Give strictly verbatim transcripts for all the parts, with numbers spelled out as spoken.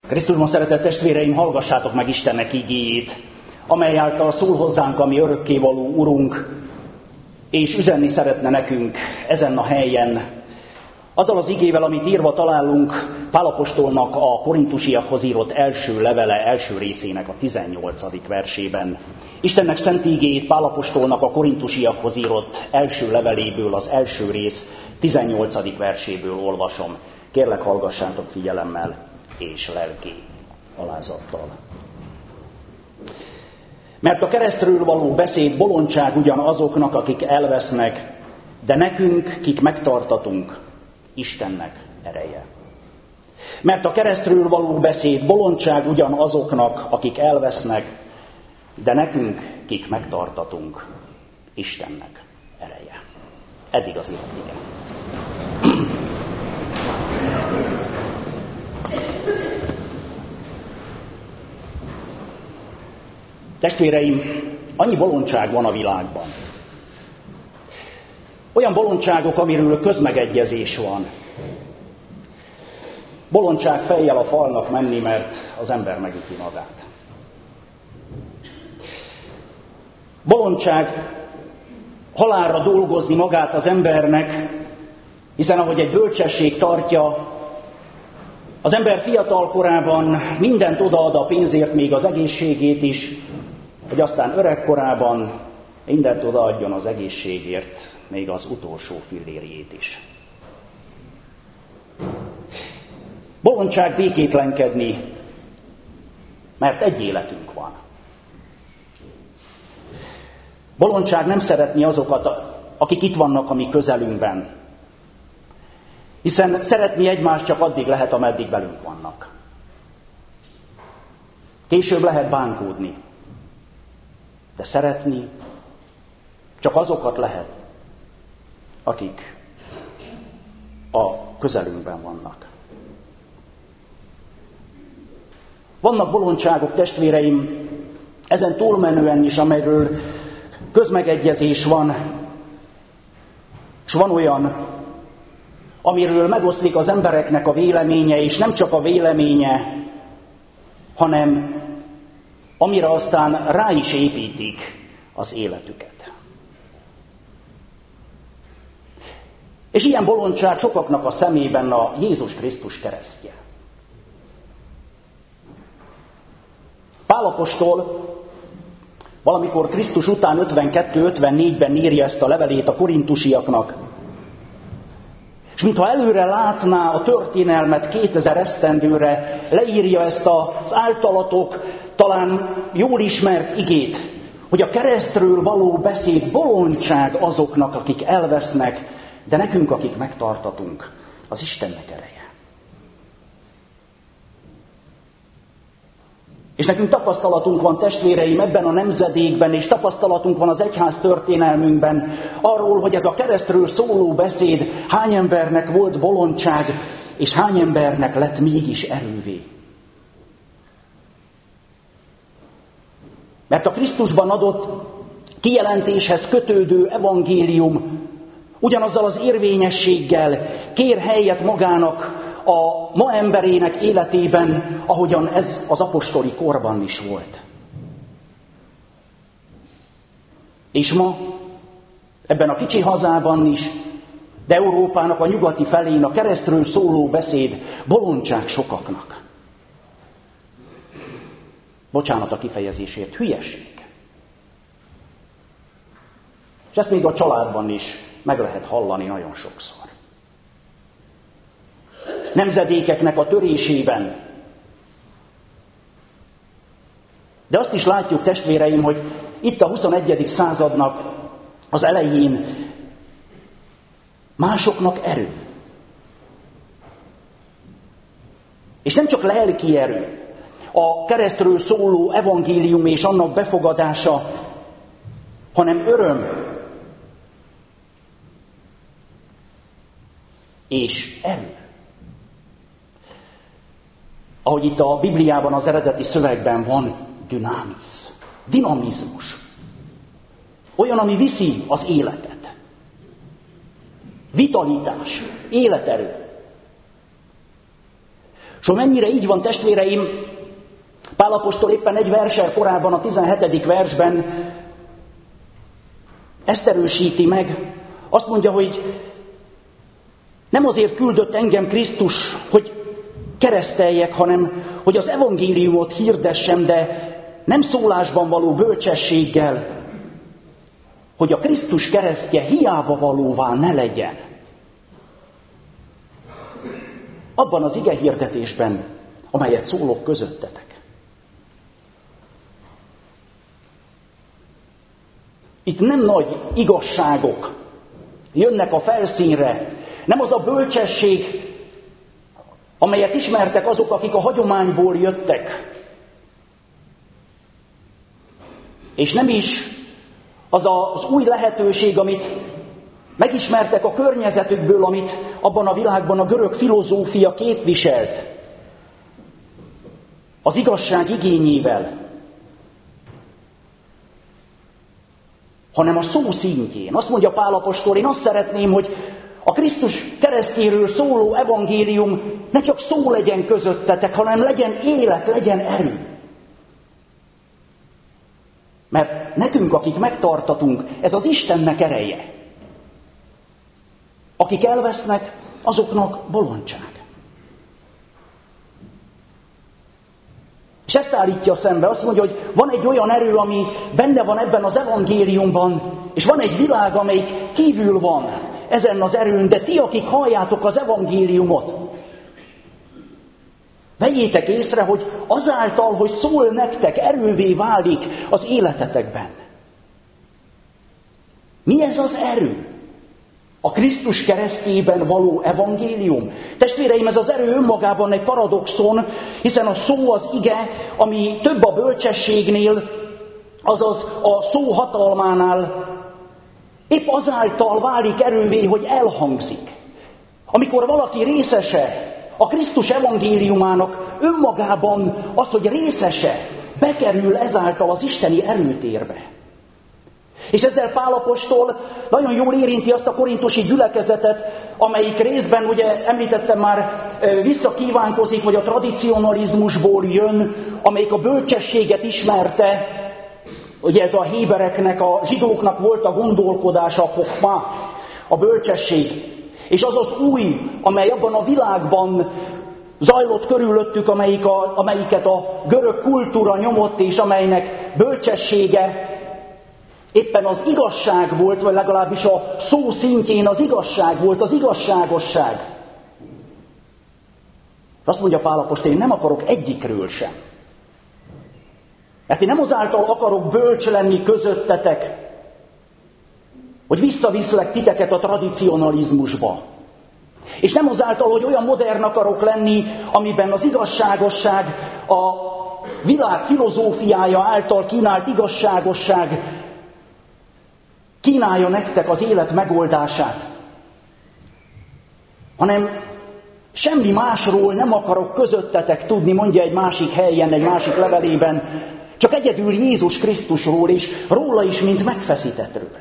Krisztusban szeretett testvéreim, hallgassátok meg Istennek igéjét, amely által szól hozzánk a mi örökkévaló Urunk, és üzenni szeretne nekünk ezen a helyen, azzal az igével, amit írva találunk Pál apostolnak a korintusiakhoz írott első levele első részének a tizennyolcadik versében. Istennek szent igéjét Pál apostolnak a korintusiakhoz írott első leveléből, az első rész tizennyolcadik verséből olvasom. Kérlek, hallgassátok figyelemmel és lelki alázattal. Mert a keresztről való beszéd bolondság ugyan azoknak, akik elvesznek, de nekünk, kik megtartatunk, Istennek ereje. Mert a keresztről való beszéd bolondság ugyan azoknak, akik elvesznek, de nekünk, kik megtartatunk, Istennek ereje. Eddig az írott ige. Testvéreim, annyi bolondság van a világban. Olyan bolondságok, amiről közmegegyezés van. Bolondság fejjel a falnak menni, mert az ember megüti magát. Bolondság halálra dolgozni magát az embernek, hiszen ahogy egy bölcsesség tartja, az ember fiatal korában mindent odaad a pénzért, még az egészségét is, hogy aztán öregkorában mindent odaadjon az egészségért, még az utolsó fillérjét is. Bolondság békétlenkedni, mert egy életünk van. Bolondság nem szeretni azokat, akik itt vannak a mi közelünkben, hiszen szeretni egymást csak addig lehet, ameddig velünk vannak. Később lehet bánkódni, de szeretni csak azokat lehet, akik a közelünkben vannak. Vannak bolondságok, testvéreim, ezen túlmenően is, amelyről közmegegyezés van, és van olyan, amiről megoszlik az embereknek a véleménye, és nem csak a véleménye, hanem amire aztán rá is építik az életüket. És ilyen bolondság sokaknak a szemében a Jézus Krisztus keresztje. Pál apostol valamikor Krisztus után ötvenkettő ötvennégyben írja ezt a levelét a korintusiaknak, és mintha előre látná a történelmet kétezer esztendőre, leírja ezt az általatok talán jól ismert igét, hogy a keresztről való beszéd bolondság azoknak, akik elvesznek, de nekünk, akik megtartatunk, az Istennek ereje. És nekünk tapasztalatunk van, testvéreim, ebben a nemzedékben, és tapasztalatunk van az egyház történelmünkben arról, hogy ez a keresztről szóló beszéd hány embernek volt bolondság, és hány embernek lett mégis erővé. Mert a Krisztusban adott kijelentéshez kötődő evangélium ugyanazzal az érvényességgel kér helyet magának a ma emberének életében, ahogyan ez az apostoli korban is volt. És ma ebben a kicsi hazában is, de Európának a nyugati felén a keresztről szóló beszéd bolondság sokaknak. Bocsánat a kifejezésért, hülyeség. És ezt még a családban is meg lehet hallani nagyon sokszor. Nemzedékeknek a törésében. De azt is látjuk, testvéreim, hogy itt a huszonegyedik századnak az elején másoknak erő. És nem csak lelki erő, a keresztről szóló evangélium és annak befogadása, hanem öröm és erő. Ahogy itt a Bibliában, az eredeti szövegben van, dünámisz, dinamizmus. Olyan, ami viszi az életet. Vitalitás, életerő. És mennyire így van, testvéreim, Pál apostol éppen egy verssel korábban, a tizenhetedik versben ezt erősíti meg. Azt mondja, hogy nem azért küldött engem Krisztus, hogy kereszteljek, hanem hogy az evangéliumot hirdessem, de nem szólásban való bölcsességgel, hogy a Krisztus keresztje hiába valóvá ne legyen. Abban az ige hirdetésben, amelyet szólok közöttetek. Itt nem nagy igazságok jönnek a felszínre, nem az a bölcsesség, amelyet ismertek azok, akik a hagyományból jöttek. És nem is az az új lehetőség, amit megismertek a környezetükből, amit abban a világban a görög filozófia képviselt. Az igazság igényével. Hanem a szó szintjén. Azt mondja Pál apostol, én azt szeretném, hogy a Krisztus keresztjéről szóló evangélium ne csak szó legyen közöttetek, hanem legyen élet, legyen erő. Mert nekünk, akik megtartatunk, ez az Istennek ereje. Akik elvesznek, azoknak bolondság. És ezt állítja szembe, azt mondja, hogy van egy olyan erő, ami benne van ebben az evangéliumban, és van egy világ, amelyik kívül van ezen az erőn, de ti, akik halljátok az evangéliumot, vegyétek észre, hogy azáltal, hogy szól nektek, erővé válik az életetekben. Mi ez az erő? A Krisztus keresztjében való evangélium. Testvéreim, ez az erő önmagában egy paradoxon, hiszen a szó az ige, ami több a bölcsességnél, azaz a szó hatalmánál, épp azáltal válik erővé, hogy elhangzik. Amikor valaki részese a Krisztus evangéliumának, önmagában az, hogy részese, bekerül ezáltal az isteni erőtérbe. És ezzel Pál apostol nagyon jól érinti azt a korintusi gyülekezetet, amelyik részben, ugye említettem már, visszakívánkozik, vagy a tradicionalizmusból jön, amelyik a bölcsességet ismerte. Ugye ez a hébereknek, a zsidóknak volt a gondolkodása, a pochma, a bölcsesség. És az az új, amely abban a világban zajlott körülöttük, amelyik a, amelyiket a görög kultúra nyomott, és amelynek bölcsessége éppen az igazság volt, vagy legalábbis a szó szintjén az igazság volt, az igazságosság. Azt mondja Pál apostol, én nem akarok egyikről sem. Mert én nem azáltal akarok bölcs lenni közöttetek, hogy visszaviszlek titeket a tradicionalizmusba. És nem azáltal, hogy olyan modern akarok lenni, amiben az igazságosság, a világ filozófiája által kínált igazságosság kínálja nektek az élet megoldását. Hanem semmi másról nem akarok közöttetek tudni, mondja egy másik helyen, egy másik levelében, csak egyedül Jézus Krisztusról, és róla is, mint megfeszítettről.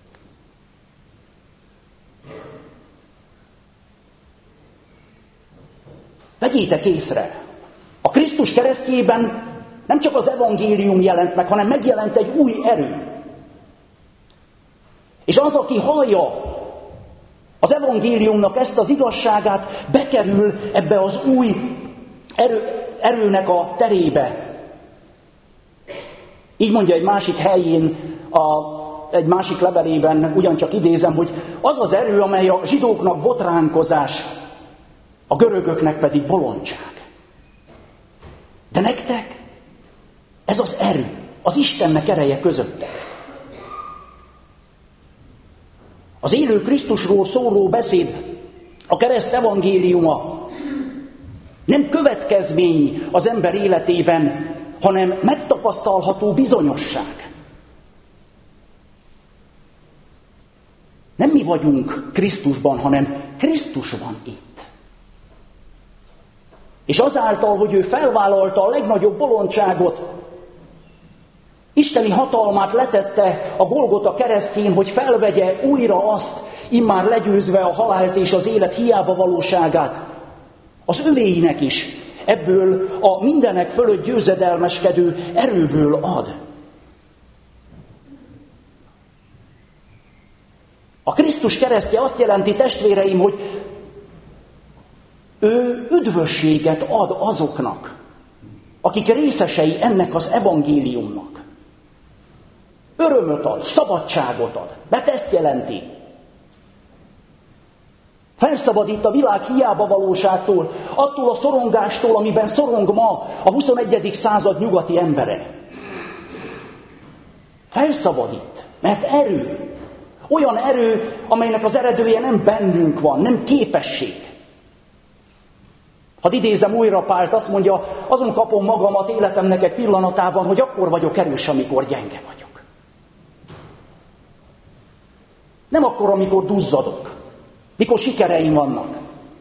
Vegyétek észre, a Krisztus keresztjében nem csak az evangélium jelent meg, hanem megjelent egy új erő. És az, aki hallja az evangéliumnak ezt az igazságát, bekerül ebbe az új erő, erőnek a terébe. Így mondja egy másik helyén, a, egy másik levelében, ugyancsak idézem, hogy az az erő, amely a zsidóknak botránkozás, a görögöknek pedig bolondság. De nektek ez az erő, az Istennek ereje közöttek. Az élő Krisztusról szóló beszéd, a kereszt evangéliuma nem következmény az ember életében, hanem megtapasztalható bizonyosság. Nem mi vagyunk Krisztusban, hanem Krisztus van itt. És azáltal, hogy ő felvállalta a legnagyobb bolondságot, isteni hatalmát letette a Golgota keresztjén, hogy felvegye újra azt, immár legyőzve a halált és az élet hiába valóságát, az övéinek is ebből a mindenek fölött győzedelmeskedő erőből ad. A Krisztus keresztje azt jelenti, testvéreim, hogy ő üdvösséget ad azoknak, akik részesei ennek az evangéliumnak. Örömöt ad, szabadságot ad, mert ezt jelenti. Felszabadít a világ hiába valóságtól, attól a szorongástól, amiben szorong ma a huszonegyedik század nyugati embere. Felszabadít, mert erő. Olyan erő, amelynek az eredője nem bennünk van, nem képesség. Hadd idézem újra Pált, azt mondja, azon kapom magamat életemnek egy pillanatában, hogy akkor vagyok erős, amikor gyenge vagyok. Nem akkor, amikor duzzadok, mikor sikereim vannak.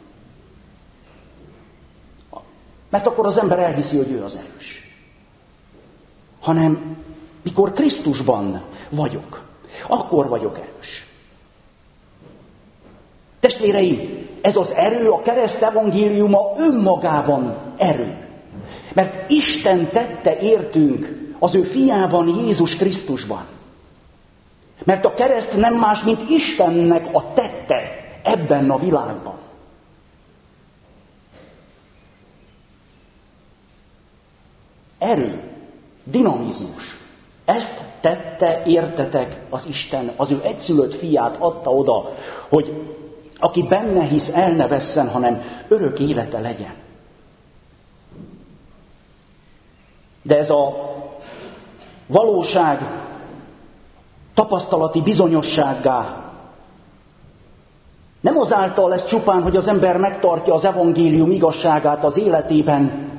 Mert akkor az ember elhiszi, hogy ő az erős. Hanem mikor Krisztusban vagyok, akkor vagyok erős. Testvéreim, ez az erő, a kereszt evangéliuma önmagában erő. Mert Isten tette értünk az ő fiában, Jézus Krisztusban. Mert a kereszt nem más, mint Istennek a tette ebben a világban. Erő, dinamizmus. Ezt tette, értetek, az Isten, az ő egyszülött fiát adta oda, hogy aki benne hisz, el ne vesszen, hanem örök élete legyen. De ez a valóság tapasztalati bizonyossággá nem azáltal lesz csupán, hogy az ember megtartja az evangélium igazságát az életében,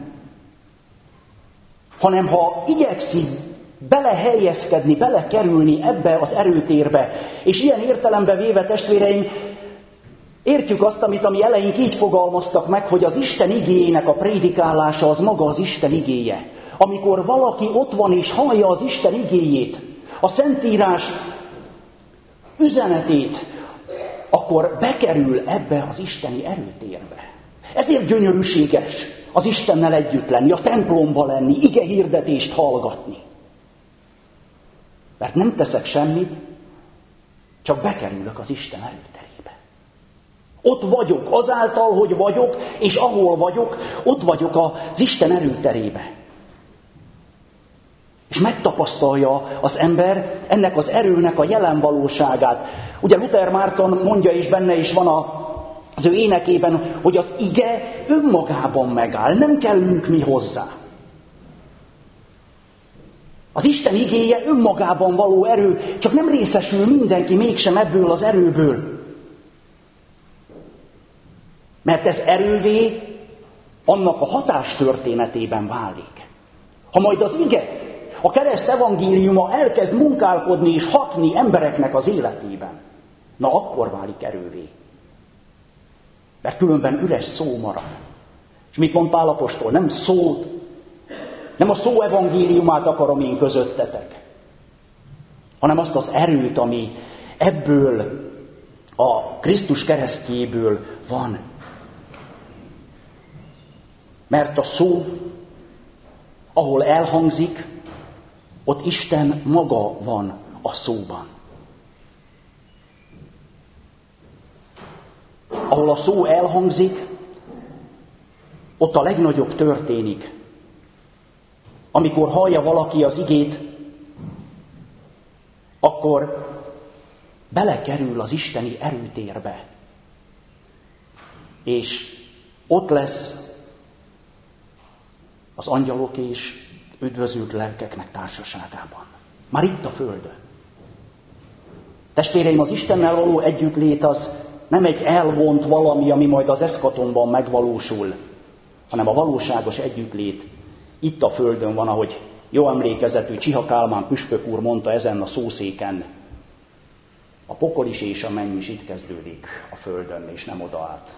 hanem ha igyekszik belehelyezkedni, belekerülni ebbe az erőtérbe, és ilyen értelembe véve, testvéreim, értjük azt, amit a mi eleink így fogalmaztak meg, hogy az Isten igéjének a prédikálása az maga az Isten igéje. Amikor valaki ott van és hallja az Isten igéjét, a Szentírás üzenetét, akkor bekerül ebbe az isteni erőtérbe. Ezért gyönyörűséges az Istennel együtt lenni, a templomba lenni, ige hirdetést hallgatni. Mert nem teszek semmit, csak bekerülök az Isten erőterébe. Ott vagyok, azáltal, hogy vagyok, és ahol vagyok, ott vagyok az Isten erőterébe. És megtapasztalja az ember ennek az erőnek a jelen valóságát. Ugye Luther Márton mondja, és benne is van az ő énekében, hogy az ige önmagában megáll, nem kellünk mi hozzá. Az Isten igéje önmagában való erő, csak nem részesül mindenki mégsem ebből az erőből. Mert ez erővé annak a hatástörténetében válik. Ha majd az ige, a kereszt evangéliuma elkezd munkálkodni és hatni embereknek az életében, na akkor válik erővé. Mert különben üres szó marad. És mit mond Pál apostol? Nem szót, nem a szó evangéliumát akarom én közöttetek, hanem azt az erőt, ami ebből a Krisztus keresztjéből van. Mert a szó, ahol elhangzik, ott Isten maga van a szóban. Ahol a szó elhangzik, ott a legnagyobb történik. Amikor hallja valaki az igét, akkor belekerül az isteni erőtérbe. És ott lesz az angyalok és üdvözült lelkeknek társaságában. Már itt a földön. Testvéreim, az Istennel való együttlét az nem egy elvont valami, ami majd az eszkatonban megvalósul, hanem a valóságos együttlét itt a földön van, ahogy jó emlékezetű Csiha Kálmán püspök úr mondta ezen a szószéken. A pokol is és a menny is itt kezdődik a földön, és nem oda át.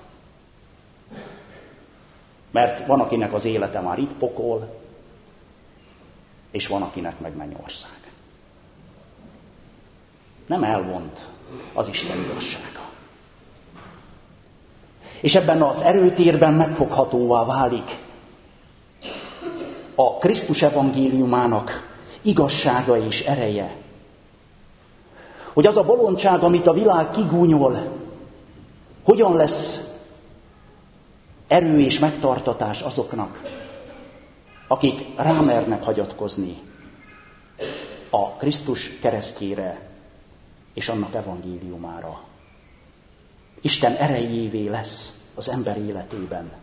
Mert van, akinek az élete már itt pokol, és van, akinek meg mennyország. Nem elvont az Isten igazsága. És ebben az erőtérben megfoghatóvá válik a Krisztus evangéliumának igazsága és ereje. Hogy az a bolondság, amit a világ kigúnyol, hogyan lesz erő és megtartatás azoknak, akik rámernek hagyatkozni a Krisztus keresztjére és annak evangéliumára. Isten erejévé lesz az ember életében.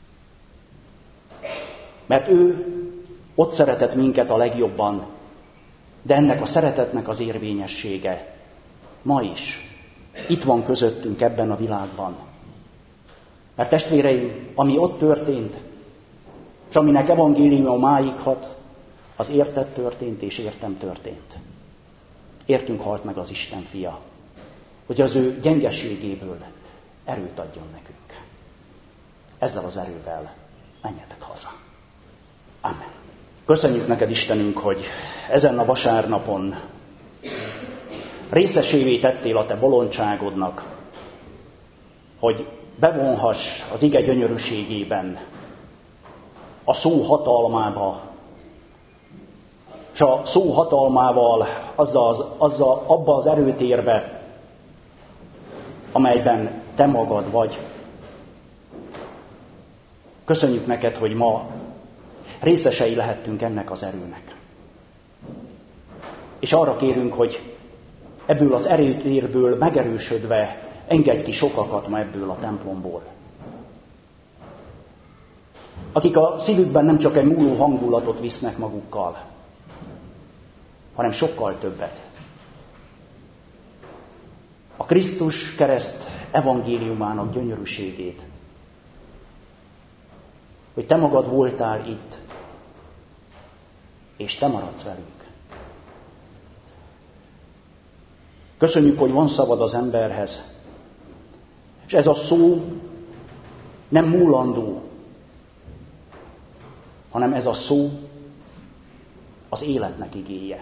Mert ő ott szeretett minket a legjobban, de ennek a szeretetnek az érvényessége ma is itt van közöttünk ebben a világban. Mert testvéreim, ami ott történt, és aminek evangéliuma máig hat, az érted történt és értem történt. Értünk halt meg az Isten fia, hogy az ő gyengeségéből erőt adjon nekünk. Ezzel az erővel menjetek haza. Amen. Köszönjük neked, Istenünk, hogy ezen a vasárnapon részesévé tettél a te bolondságodnak, hogy bevonhass az ige gyönyörűségében, a szó hatalmába, és a szó hatalmával azzal, azzal, abba az erőtérbe, amelyben te magad vagy. Köszönjük neked, hogy ma részesei lehettünk ennek az erőnek. És arra kérünk, hogy ebből az erőtérből megerősödve engedj ki sokakat ma ebből a templomból. Akik a szívükben nem csak egy múló hangulatot visznek magukkal, hanem sokkal többet. A Krisztus kereszt evangéliumának gyönyörűségét. Hogy te magad voltál itt, és te maradsz velünk. Köszönjük, hogy van szabad az emberhez, és ez a szó nem múlandó, hanem ez a szó az életnek igéje.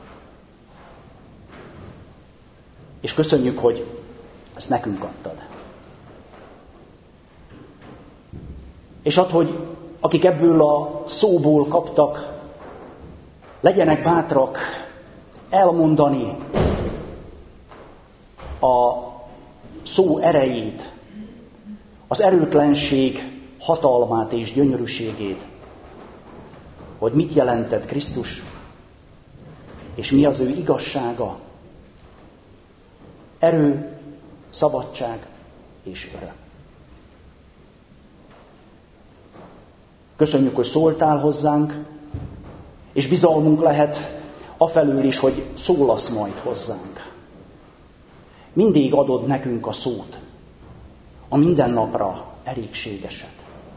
És köszönjük, hogy ezt nekünk adtad. És add, hogy akik ebből a szóból kaptak, legyenek bátrak elmondani a szó erejét, az erőtlenség hatalmát és gyönyörűségét, hogy mit jelentett Krisztus, és mi az ő igazsága, erő, szabadság és öröm. Köszönjük, hogy szóltál hozzánk, és bizalmunk lehet afelől is, hogy szólasz majd hozzánk. Mindig adod nekünk a szót, a mindennapra elégségeset.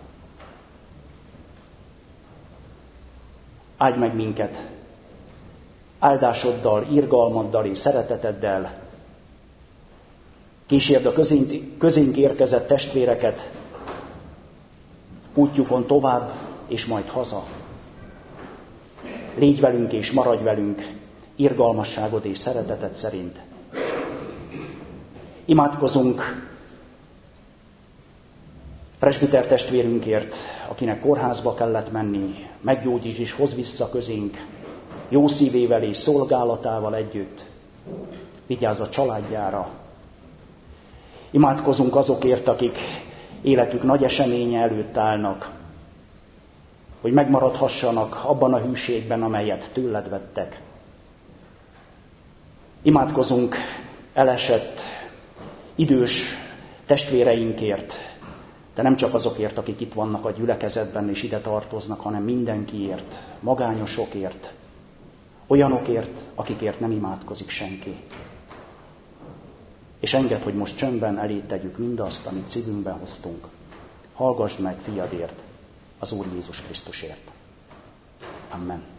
Áldj meg minket áldásoddal, irgalmaddal és szereteteddel. Kísérd a közénk, közénk érkezett testvéreket útjukon tovább, és majd haza. Légy velünk és maradj velünk irgalmasságod és szereteted szerint. Imádkozunk presbiter testvérünkért, akinek kórházba kellett menni, meggyógyíts és hozz vissza közénk, jó szívével és szolgálatával együtt. Vigyázz a családjára. Imádkozunk azokért, akik életük nagy eseménye előtt állnak, hogy megmaradhassanak abban a hűségben, amelyet tőled vettek. Imádkozunk elesett, idős testvéreinkért, de nem csak azokért, akik itt vannak a gyülekezetben és ide tartoznak, hanem mindenkiért, magányosokért, olyanokért, akikért nem imádkozik senki. És engedd, hogy most csöndben elé tegyük mindazt, amit szívünkben hoztunk. Hallgassd meg fiadért, az Úr Jézus Krisztusért. Amen.